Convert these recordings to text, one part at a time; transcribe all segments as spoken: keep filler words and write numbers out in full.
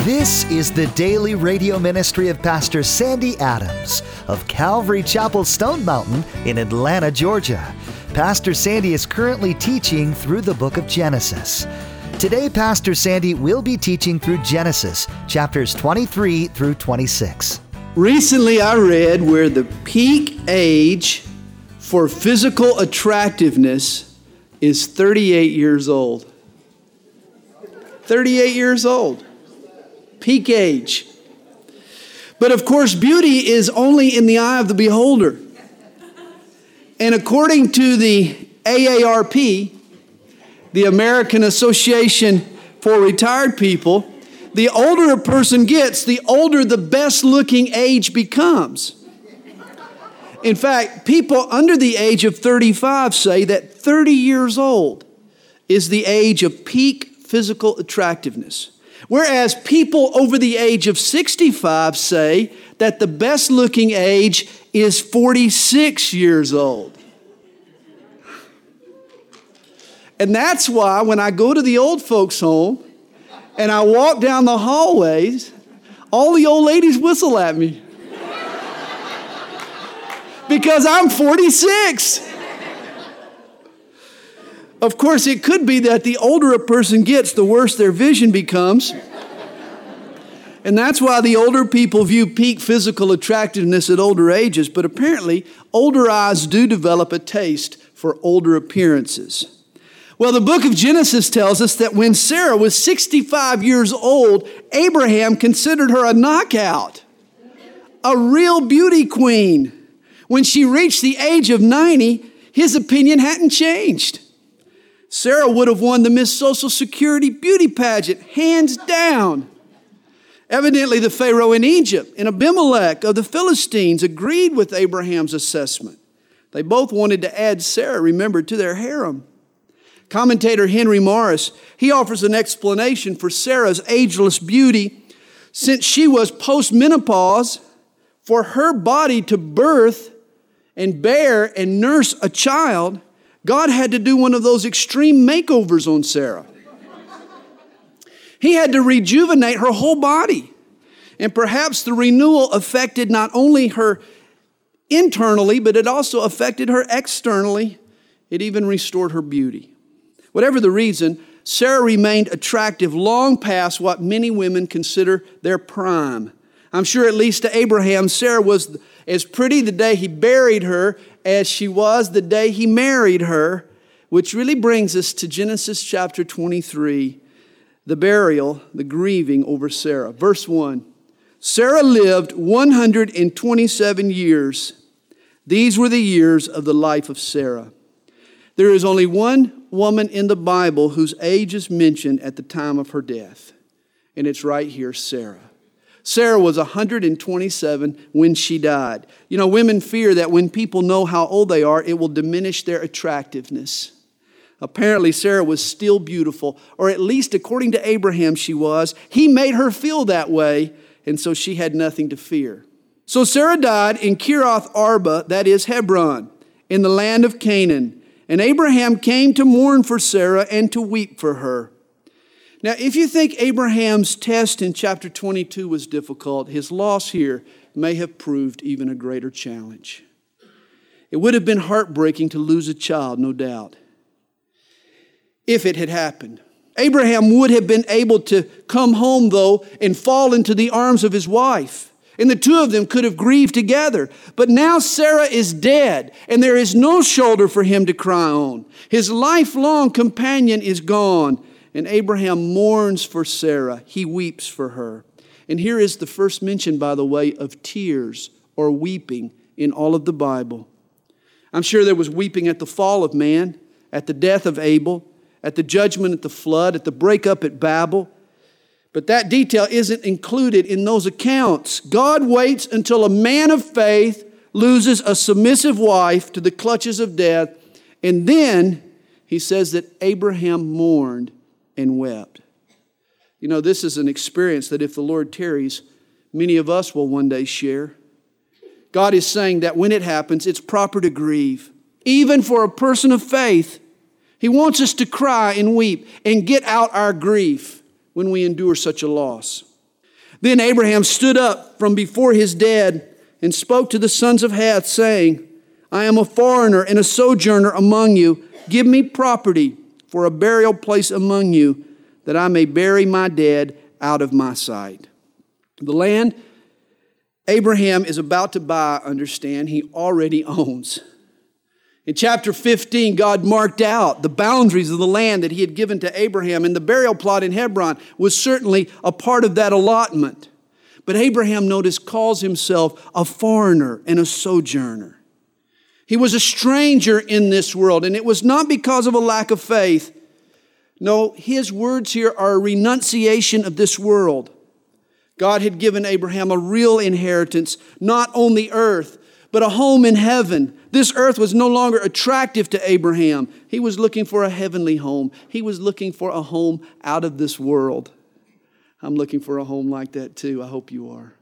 This is the daily radio ministry of Pastor Sandy Adams of Calvary Chapel Stone Mountain in Atlanta, Georgia. Pastor Sandy is currently teaching through the book of Genesis. Today, Pastor Sandy will be teaching through Genesis, chapters twenty-three through twenty-six. Recently, I read where the peak age for physical attractiveness is thirty-eight years old. thirty-eight years old. Peak age. But of course, beauty is only in the eye of the beholder. And according to the A A R P, the American Association for Retired People, the older a person gets, the older the best looking age becomes. In fact, people under the age of thirty-five say that thirty years old is the age of peak physical attractiveness. Whereas people over the age of sixty-five say that the best looking age is forty-six years old. And that's why when I go to the old folks' home and I walk down the hallways, all the old ladies whistle at me. Because I'm forty-six. Of course, it could be that the older a person gets, the worse their vision becomes. And that's why the older people view peak physical attractiveness at older ages. But apparently, older eyes do develop a taste for older appearances. Well, the book of Genesis tells us that when Sarah was sixty-five years old, Abraham considered her a knockout, a real beauty queen. When she reached the age of ninety, his opinion hadn't changed. Sarah would have won the Miss Social Security beauty pageant, hands down. Evidently, the Pharaoh in Egypt and Abimelech of the Philistines agreed with Abraham's assessment. They both wanted to add Sarah, remember, to their harem. Commentator Henry Morris, he offers an explanation for Sarah's ageless beauty. Since she was post-menopause, for her body to birth and bear and nurse a child, God had to do one of those extreme makeovers on Sarah. He had to rejuvenate her whole body. And perhaps the renewal affected not only her internally, but it also affected her externally. It even restored her beauty. Whatever the reason, Sarah remained attractive long past what many women consider their prime. I'm sure at least to Abraham, Sarah was as pretty the day he buried her as she was the day he married her, which really brings us to Genesis chapter twenty-three, the burial, the grieving over Sarah. Verse one, Sarah lived one hundred twenty-seven years. These were the years of the life of Sarah. There is only one woman in the Bible whose age is mentioned at the time of her death, and it's right here, Sarah. Sarah was one hundred twenty-seven when she died. You know, women fear that when people know how old they are, it will diminish their attractiveness. Apparently, Sarah was still beautiful, or at least according to Abraham she was. He made her feel that way, and so she had nothing to fear. So Sarah died in Kiriath Arba, that is Hebron, in the land of Canaan. And Abraham came to mourn for Sarah and to weep for her. Now, if you think Abraham's test in chapter twenty-two was difficult, his loss here may have proved even a greater challenge. It would have been heartbreaking to lose a child, no doubt, if it had happened. Abraham would have been able to come home, though, and fall into the arms of his wife. And the two of them could have grieved together. But now Sarah is dead, and there is no shoulder for him to cry on. His lifelong companion is gone. And Abraham mourns for Sarah. He weeps for her. And here is the first mention, by the way, of tears or weeping in all of the Bible. I'm sure there was weeping at the fall of man, at the death of Abel, at the judgment at the flood, at the breakup at Babel. But that detail isn't included in those accounts. God waits until a man of faith loses a submissive wife to the clutches of death. And then he says that Abraham mourned and wept. You know, this is an experience that if the Lord tarries, many of us will one day share. God is saying that when it happens, it's proper to grieve. Even for a person of faith, He wants us to cry and weep and get out our grief when we endure such a loss. Then Abraham stood up from before his dead and spoke to the sons of Heth, saying, I am a foreigner and a sojourner among you. Give me property for a burial place among you, that I may bury my dead out of my sight. The land Abraham is about to buy, understand, he already owns. In chapter fifteen, God marked out the boundaries of the land that he had given to Abraham, and the burial plot in Hebron was certainly a part of that allotment. But Abraham, notice, calls himself a foreigner and a sojourner. He was a stranger in this world, and it was not because of a lack of faith. No, his words here are a renunciation of this world. God had given Abraham a real inheritance, not on the earth, but a home in heaven. This earth was no longer attractive to Abraham. He was looking for a heavenly home. He was looking for a home out of this world. I'm looking for a home like that too. I hope you are.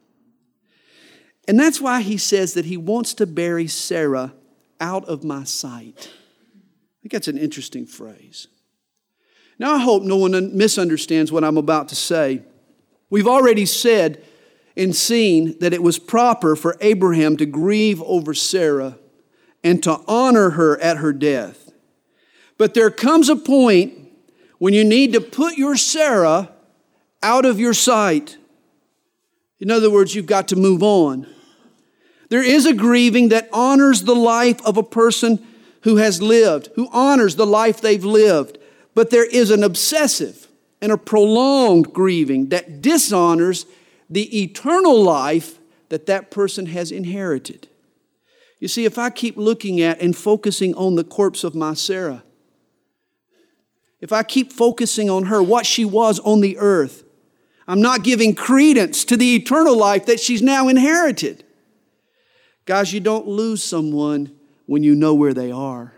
And that's why he says that he wants to bury Sarah out of my sight. I think that's an interesting phrase. Now, I hope no one misunderstands what I'm about to say. We've already said and seen that it was proper for Abraham to grieve over Sarah and to honor her at her death. But there comes a point when you need to put your Sarah out of your sight. In other words, you've got to move on. There is a grieving that honors the life of a person who has lived, who honors the life they've lived. But there is an obsessive and a prolonged grieving that dishonors the eternal life that that person has inherited. You see, if I keep looking at and focusing on the corpse of my Sarah, if I keep focusing on her, what she was on the earth, I'm not giving credence to the eternal life that she's now inherited. Guys, you don't lose someone when you know where they are.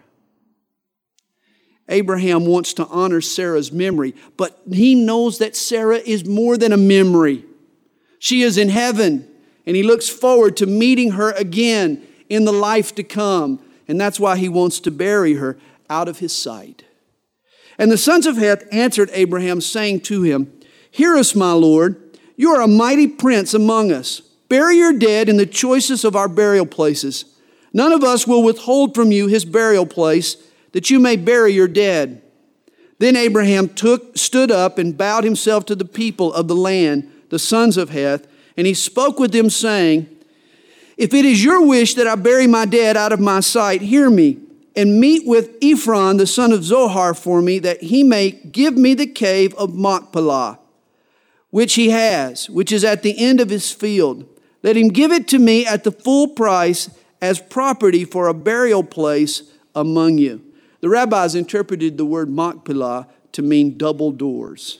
Abraham wants to honor Sarah's memory, but he knows that Sarah is more than a memory. She is in heaven, and he looks forward to meeting her again in the life to come. And that's why he wants to bury her out of his sight. And the sons of Heth answered Abraham, saying to him, Hear us, my Lord. You are a mighty prince among us. Bury your dead in the choicest of our burial places. None of us will withhold from you his burial place, that you may bury your dead. Then Abraham took, stood up and bowed himself to the people of the land, the sons of Heth, and he spoke with them, saying, If it is your wish that I bury my dead out of my sight, hear me, and meet with Ephron, the son of Zohar, for me, that he may give me the cave of Machpelah, which he has, which is at the end of his field. Let him give it to me at the full price as property for a burial place among you. The rabbis interpreted the word Machpelah to mean double doors.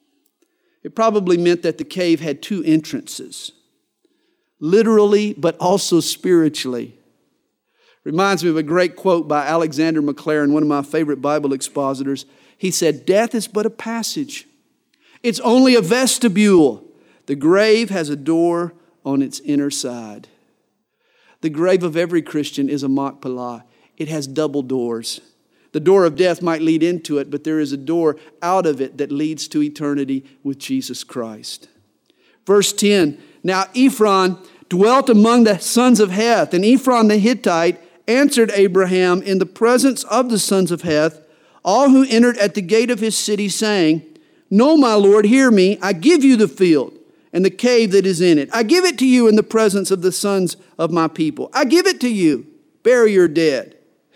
It probably meant that the cave had two entrances, literally, but also spiritually. Reminds me of a great quote by Alexander McLaren, one of my favorite Bible expositors. He said, Death is but a passage. It's only a vestibule. The grave has a door on its inner side. The grave of every Christian is a Machpelah. It has double doors. The door of death might lead into it, but there is a door out of it that leads to eternity with Jesus Christ. Verse ten, Now Ephron dwelt among the sons of Heth, and Ephron the Hittite answered Abraham in the presence of the sons of Heth, all who entered at the gate of his city, saying, No, my Lord, hear me. I give you the field and the cave that is in it. I give it to you in the presence of the sons of my people. I give it to you. Bury your dead.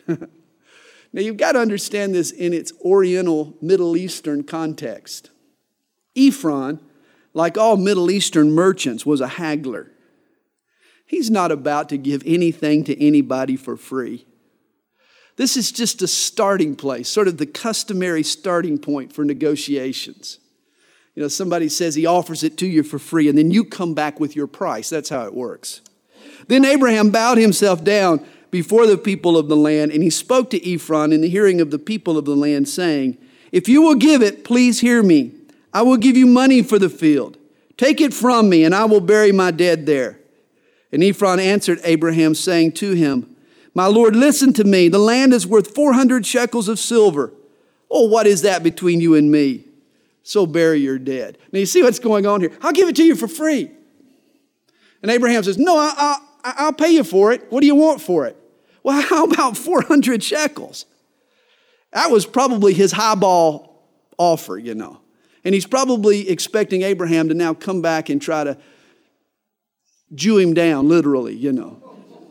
Now, you've got to understand this in its Oriental Middle Eastern context. Ephron, like all Middle Eastern merchants, was a haggler. He's not about to give anything to anybody for free. This is just a starting place, sort of the customary starting point for negotiations. You know, somebody says he offers it to you for free, and then you come back with your price. That's how it works. Then Abraham bowed himself down before the people of the land, and he spoke to Ephron in the hearing of the people of the land, saying, If you will give it, please hear me. I will give you money for the field. Take it from me, and I will bury my dead there. And Ephron answered Abraham, saying to him, My Lord, listen to me. The land is worth four hundred shekels of silver. Oh, what is that between you and me? so bury your dead. Now you see what's going on here. I'll give it to you for free. And Abraham says, no, I, I, I'll pay you for it. What do you want for it? Well, how about four hundred shekels? That was probably his highball offer, you know. And he's probably expecting Abraham to now come back and try to Jew him down, literally, you know.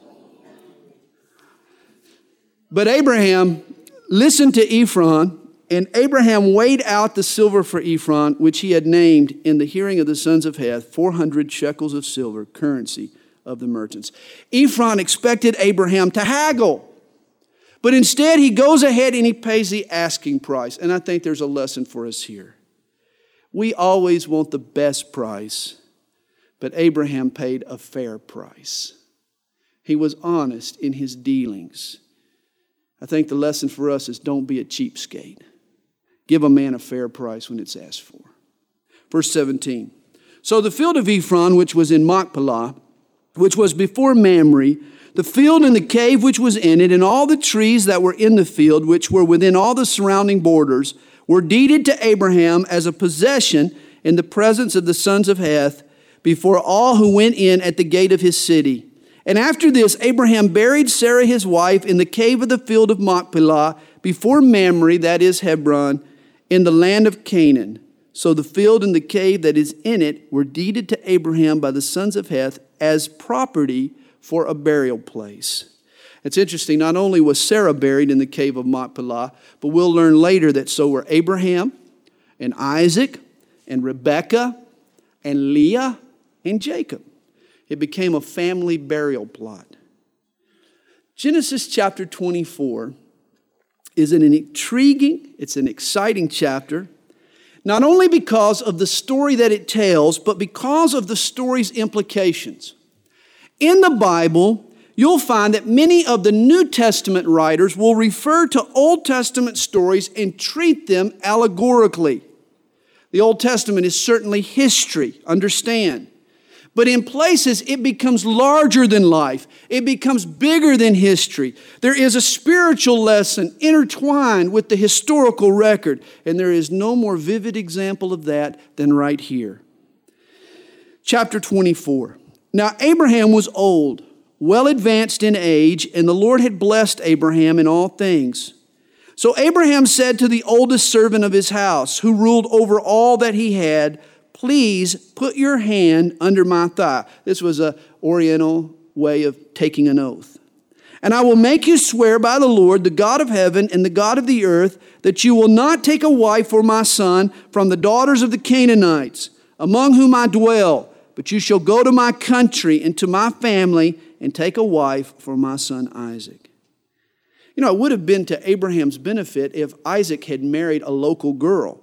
But Abraham listened to Ephron, and Abraham weighed out the silver for Ephron, which he had named in the hearing of the sons of Heth, four hundred shekels of silver, currency of the merchants. Ephron expected Abraham to haggle, but instead he goes ahead and he pays the asking price. And I think there's a lesson for us here. We always want the best price, but Abraham paid a fair price. He was honest in his dealings. I think the lesson for us is don't be a cheapskate. Give a man a fair price when it's asked for. Verse seventeen. So the field of Ephron, which was in Machpelah, which was before Mamre, the field and the cave which was in it, and all the trees that were in the field, which were within all the surrounding borders, were deeded to Abraham as a possession in the presence of the sons of Heth, before all who went in at the gate of his city. And after this, Abraham buried Sarah his wife in the cave of the field of Machpelah, before Mamre, that is Hebron, in the land of Canaan. So the field and the cave that is in it were deeded to Abraham by the sons of Heth as property for a burial place. It's interesting, not only was Sarah buried in the cave of Machpelah, but we'll learn later that so were Abraham and Isaac and Rebekah and Leah and Jacob. It became a family burial plot. Genesis chapter twenty-four is an intriguing, it's an exciting chapter, not only because of the story that it tells, but because of the story's implications. In the Bible, you'll find that many of the New Testament writers will refer to Old Testament stories and treat them allegorically. The Old Testament is certainly history, understand. But in places, it becomes larger than life. It becomes bigger than history. There is a spiritual lesson intertwined with the historical record, and there is no more vivid example of that than right here. Chapter twenty-four. Now Abraham was old, well advanced in age, and the Lord had blessed Abraham in all things. So Abraham said to the oldest servant of his house, who ruled over all that he had, please put your hand under my thigh. This was an Oriental way of taking an oath. And I will make you swear by the Lord, the God of heaven and the God of the earth, that you will not take a wife for my son from the daughters of the Canaanites, among whom I dwell, but you shall go to my country and to my family and take a wife for my son Isaac. You know, it would have been to Abraham's benefit if Isaac had married a local girl.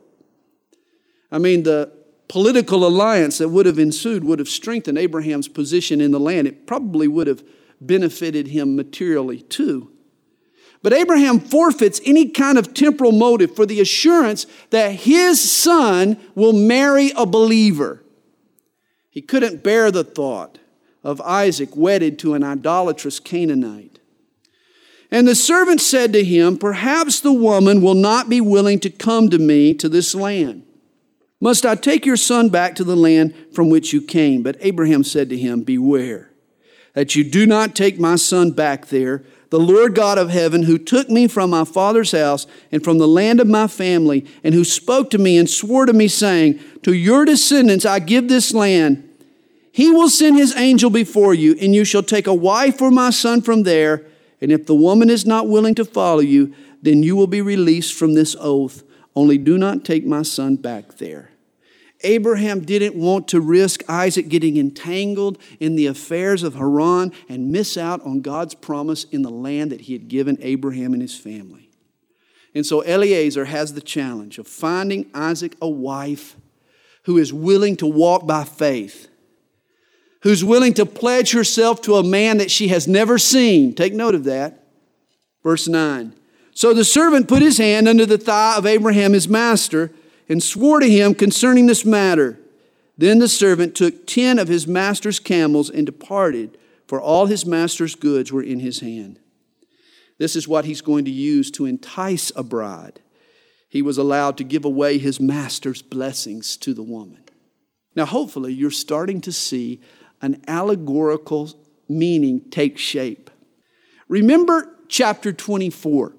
I mean, the political alliance that would have ensued would have strengthened Abraham's position in the land. It probably would have benefited him materially too. But Abraham forfeits any kind of temporal motive for the assurance that his son will marry a believer. He couldn't bear the thought of Isaac wedded to an idolatrous Canaanite. And the servant said to him, perhaps the woman will not be willing to come to me to this land. Must I take your son back to the land from which you came? But Abraham said to him, beware that you do not take my son back there. The Lord God of heaven, who took me from my father's house and from the land of my family, and who spoke to me and swore to me, saying, to your descendants I give this land. He will send his angel before you, and you shall take a wife for my son from there. And if the woman is not willing to follow you, then you will be released from this oath. Only do not take my son back there. Abraham didn't want to risk Isaac getting entangled in the affairs of Haran and miss out on God's promise in the land that he had given Abraham and his family. And so Eliezer has the challenge of finding Isaac a wife who is willing to walk by faith, who's willing to pledge herself to a man that she has never seen. Take note of that. Verse nine. So the servant put his hand under the thigh of Abraham his master and swore to him concerning this matter. Then the servant took ten of his master's camels and departed, for all his master's goods were in his hand. This is what he's going to use to entice a bride. he was allowed to give away his master's blessings to the woman. Now, hopefully, you're starting to see an allegorical meaning take shape. Remember chapter twenty-four.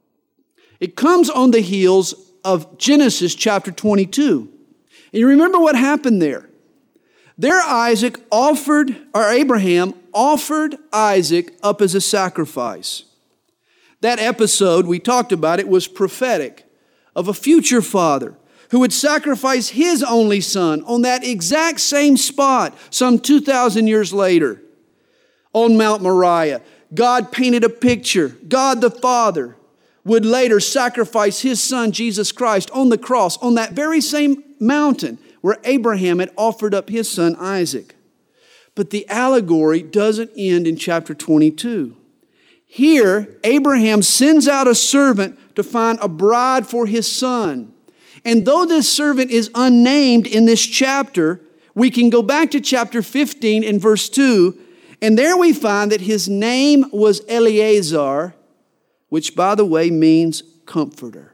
It comes on the heels of Genesis chapter twenty-two. And you remember what happened there? There Isaac offered, or Abraham offered Isaac up as a sacrifice. That episode, we talked about it, was prophetic of a future father who would sacrifice his only son on that exact same spot some two thousand years later on Mount Moriah. God painted a picture. God the Father would later sacrifice his son Jesus Christ on the cross on that very same mountain where Abraham had offered up his son Isaac. But the allegory doesn't end in chapter twenty-two. Here, Abraham sends out a servant to find a bride for his son. And though this servant is unnamed in this chapter, we can go back to chapter fifteen and verse two, and there we find that his name was Eliezer, which, by the way, means comforter.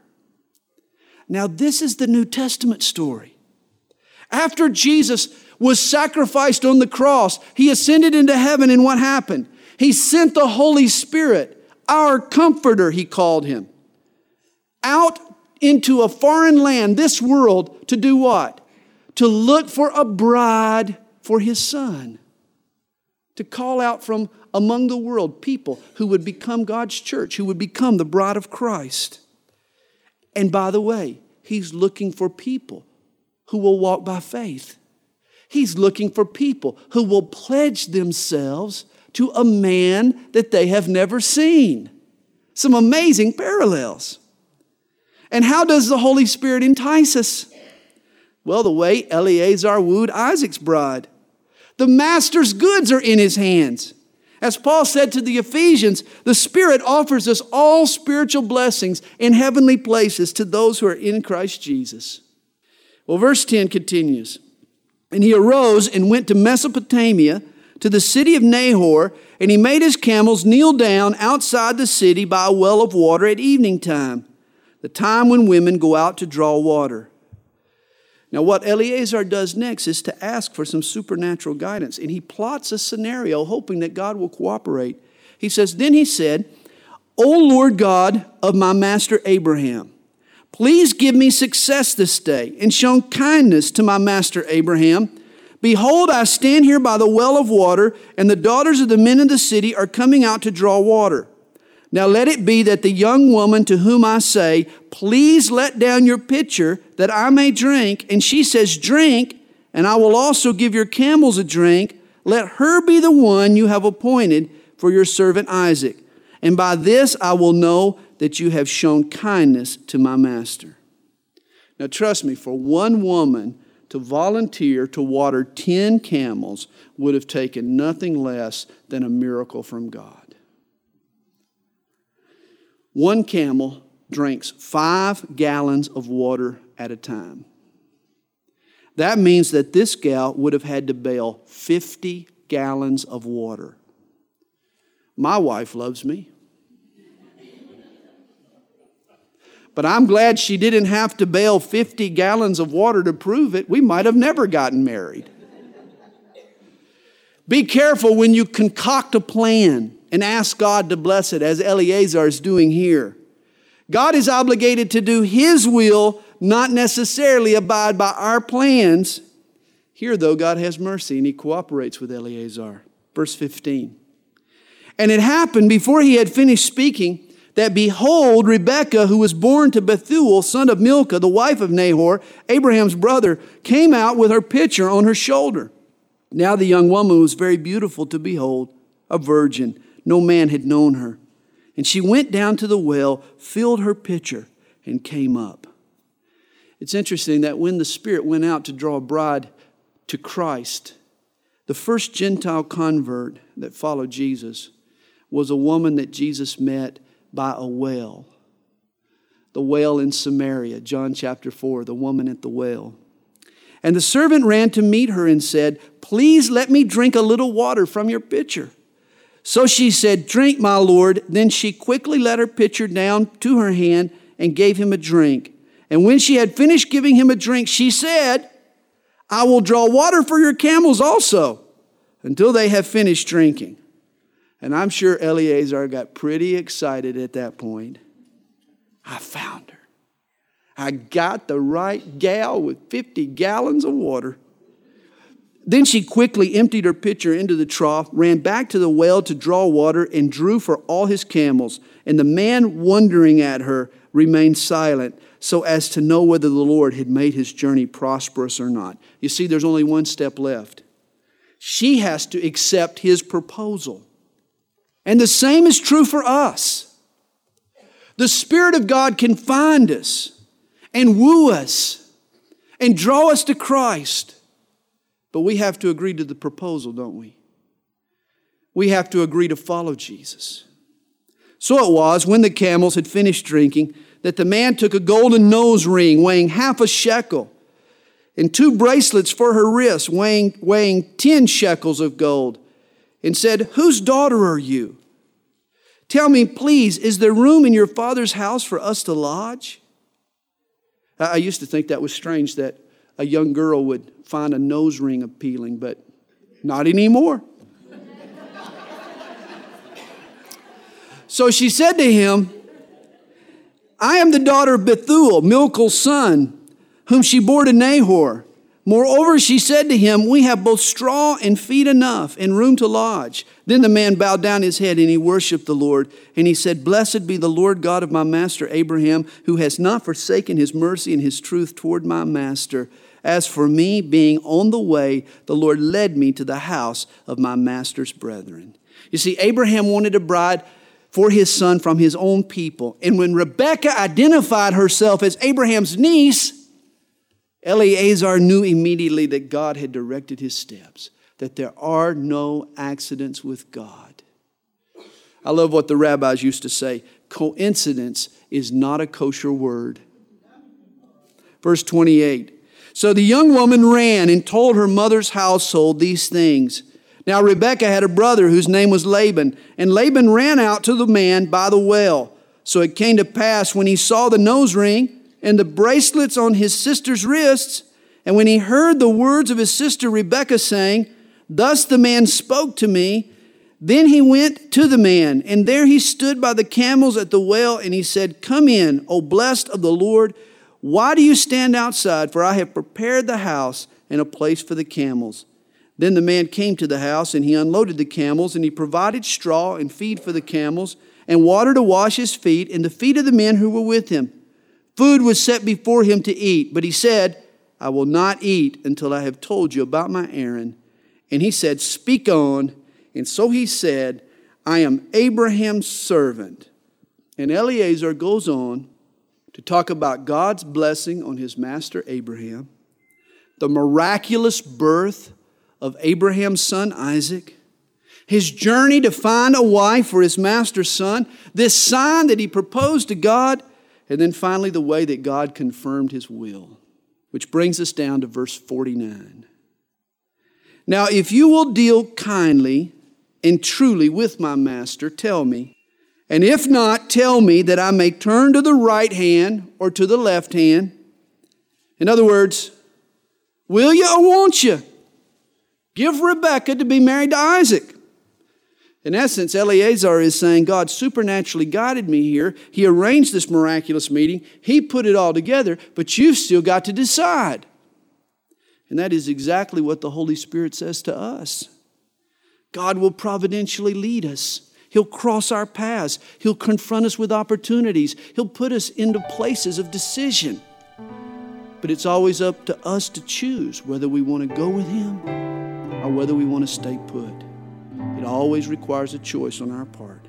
Now, this is the New Testament story. After Jesus was sacrificed on the cross, he ascended into heaven, and what happened? He sent the Holy Spirit, our comforter, he called him, out into a foreign land, this world, to do what? To look for a bride for his son. To call out from among the world people who would become God's church, who would become the bride of Christ. And by the way, he's looking for people who will walk by faith. He's looking for people who will pledge themselves to a man that they have never seen. Some amazing parallels. And how does the Holy Spirit entice us? Well, the way Eliezer wooed Isaac's bride. The master's goods are in his hands. As Paul said to the Ephesians, the Spirit offers us all spiritual blessings in heavenly places to those who are in Christ Jesus. Well, verse ten continues. And he arose and went to Mesopotamia, to the city of Nahor, and he made his camels kneel down outside the city by a well of water at evening time, the time when women go out to draw water. Now, what Eliezer does next is to ask for some supernatural guidance, and he plots a scenario hoping that God will cooperate. He says, then he said, O Lord God of my master Abraham, please give me success this day and show kindness to my master Abraham. Behold, I stand here by the well of water, and the daughters of the men of the city are coming out to draw water. Now let it be that the young woman to whom I say, please let down your pitcher that I may drink, and she says, drink, and I will also give your camels a drink. Let her be the one you have appointed for your servant Isaac. And by this I will know that you have shown kindness to my master. Now trust me, for one woman to volunteer to water ten camels would have taken nothing less than a miracle from God. One camel drinks five gallons of water at a time. That means that this gal would have had to bail fifty gallons of water. My wife loves me. But I'm glad she didn't have to bail fifty gallons of water to prove it. We might have never gotten married. Be careful when you concoct a plan and ask God to bless it, as Eliezer is doing here. God is obligated to do His will, not necessarily abide by our plans. Here, though, God has mercy and He cooperates with Eliezer. Verse fifteen. And it happened before he had finished speaking that, behold, Rebekah, who was born to Bethuel, son of Milcah, the wife of Nahor, Abraham's brother, came out with her pitcher on her shoulder. Now the young woman was very beautiful to behold, a virgin. No man had known her. And she went down to the well, filled her pitcher, and came up. It's interesting that when the Spirit went out to draw a bride to Christ, the first Gentile convert that followed Jesus was a woman that Jesus met by a well. The well in Samaria, John chapter four, the woman at the well. And the servant ran to meet her and said, please let me drink a little water from your pitcher. So she said, drink, my Lord. Then she quickly let her pitcher down to her hand and gave him a drink. And when she had finished giving him a drink, she said, I will draw water for your camels also, until they have finished drinking. And I'm sure Eleazar got pretty excited at that point. I found her. I got the right gal with fifty gallons of water. Then she quickly emptied her pitcher into the trough, ran back to the well to draw water, and drew for all his camels. And the man, wondering at her, remained silent, so as to know whether the Lord had made his journey prosperous or not. You see, there's only one step left. She has to accept his proposal. And the same is true for us. The Spirit of God can find us and woo us and draw us to Christ. But we have to agree to the proposal, don't we? We have to agree to follow Jesus. So it was, when the camels had finished drinking, that the man took a golden nose ring weighing half a shekel and two bracelets for her wrists weighing, weighing ten shekels of gold, and said, whose daughter are you? Tell me, please, is there room in your father's house for us to lodge? I used to think that was strange that a young girl would find a nose ring appealing, but not anymore. So she said to him, I am the daughter of Bethuel, Milcah's son, whom she bore to Nahor. Moreover, she said to him, we have both straw and feed enough and room to lodge. Then the man bowed down his head and he worshiped the Lord. And he said, blessed be the Lord God of my master Abraham, who has not forsaken his mercy and his truth toward my master. As for me, being on the way, the Lord led me to the house of my master's brethren. You see, Abraham wanted a bride for his son from his own people. And when Rebekah identified herself as Abraham's niece, Eleazar knew immediately that God had directed his steps, that there are no accidents with God. I love what the rabbis used to say, coincidence is not a kosher word. Verse twenty-eight, so the young woman ran and told her mother's household these things. Now Rebekah had a brother whose name was Laban, and Laban ran out to the man by the well. So it came to pass when he saw the nose ring and the bracelets on his sister's wrists, and when he heard the words of his sister Rebekah saying, thus the man spoke to me, then he went to the man, and there he stood by the camels at the well, and he said, come in, O blessed of the Lord. Why do you stand outside? For I have prepared the house and a place for the camels. Then the man came to the house, and he unloaded the camels, and he provided straw and feed for the camels, and water to wash his feet and the feet of the men who were with him. Food was set before him to eat, but he said, I will not eat until I have told you about my errand. And he said, speak on. And so he said, I am Abraham's servant. And Eleazar goes on to talk about God's blessing on his master Abraham, the miraculous birth of Abraham's son Isaac, his journey to find a wife for his master's son, this sign that he proposed to God, and then finally the way that God confirmed his will. Which brings us down to verse forty-nine. Now if you will deal kindly and truly with my master, tell me. And if not, tell me that I may turn to the right hand or to the left hand. In other words, will you or won't you give Rebekah to be married to Isaac? In essence, Eleazar is saying, God supernaturally guided me here. He arranged this miraculous meeting. He put it all together, but you've still got to decide. And that is exactly what the Holy Spirit says to us. God will providentially lead us. He'll cross our paths. He'll confront us with opportunities. He'll put us into places of decision. But it's always up to us to choose whether we want to go with Him or whether we want to stay put. It always requires a choice on our part.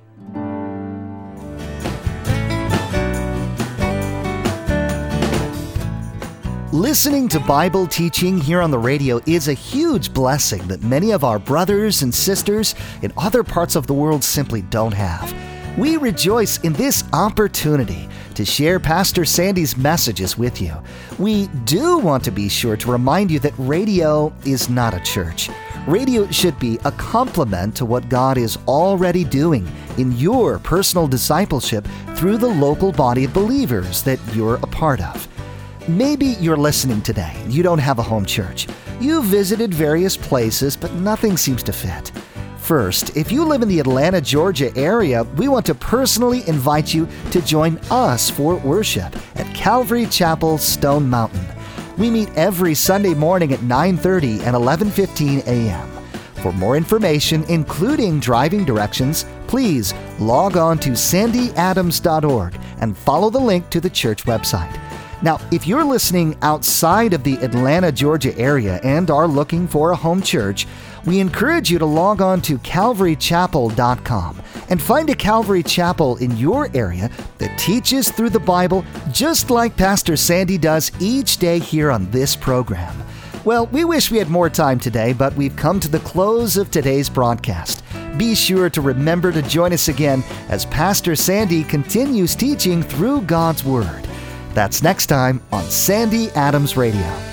Listening to Bible teaching here on the radio is a huge blessing that many of our brothers and sisters in other parts of the world simply don't have. We rejoice in this opportunity to share Pastor Sandy's messages with you. We do want to be sure to remind you that radio is not a church. Radio should be a complement to what God is already doing in your personal discipleship through the local body of believers that you're a part of. maybe you're listening today and you don't have a home church. You've visited various places, but nothing seems to fit. First, if you live in the Atlanta, Georgia area, we want to personally invite you to join us for worship at Calvary Chapel, Stone Mountain. We meet every Sunday morning at nine thirty and eleven fifteen a.m. For more information, including driving directions, please log on to sandy adams dot org and follow the link to the church website. Now, if you're listening outside of the Atlanta, Georgia area and are looking for a home church, we encourage you to log on to calvary chapel dot com and find a Calvary Chapel in your area that teaches through the Bible just like Pastor Sandy does each day here on this program. Well, we wish we had more time today, but we've come to the close of today's broadcast. Be sure to remember to join us again as Pastor Sandy continues teaching through God's Word. That's next time on Sandy Adams Radio.